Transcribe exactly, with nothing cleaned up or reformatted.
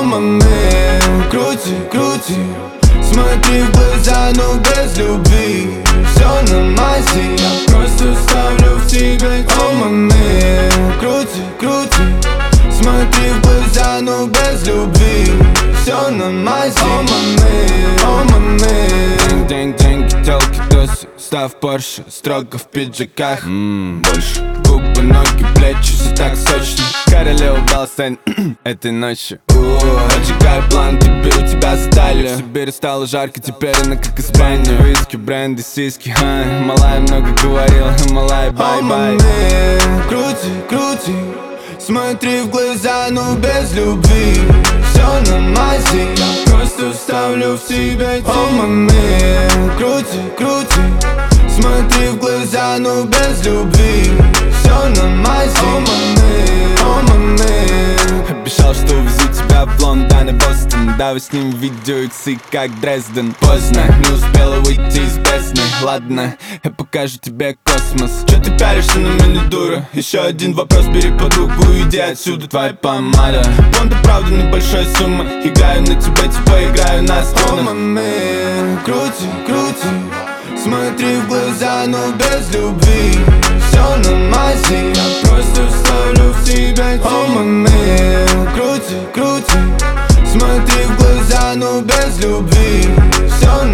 маме, крути, крути, смотри в глаза, но без любви. Все на мази, я просто ставлю в тебе тень. О, маме, крути, крути, смотри в глаза, но без любви. Все на мази. О, маме, о, маме. День, деньги, телки, досы, став Порше, строго в пиджаках. Ммм, больше губы, ноги, плечи, все так сочно. Королева Балстайн этой ночью. Поджигаю план, теперь у тебя за талию. В Сибири стало жарко, теперь она как Испания. Виски, бренды, сиськи, ха. Малая много говорила, малая, бай-бай. Крути, крути, смотри в глаза, но без любви. Все на мази, я просто вставлю в тебя тень. О, маме, крути, крути, смотри в глаза, но без любви. Все на мази. О, маме, о, маме. Обещал, что увезу тебя в Лондон и Бостон. Давай снимем видео иксы, как Дрезден. Поздно, не успела выйти из бездны. Ладно, я покажу тебе космос. Че ты пялишься на меня, дура? Еще один вопрос, бери подругу, иди отсюда. Твоя помада, понта, правда, небольшой суммы. Играю на тебя, типа играю на струнах. О, маме, крути, крути, смотри в глаза, но без любви. Все на мази, я просто вставлю в тебя тень. О, маме, крути, крути, смотри в глаза, но без любви. Все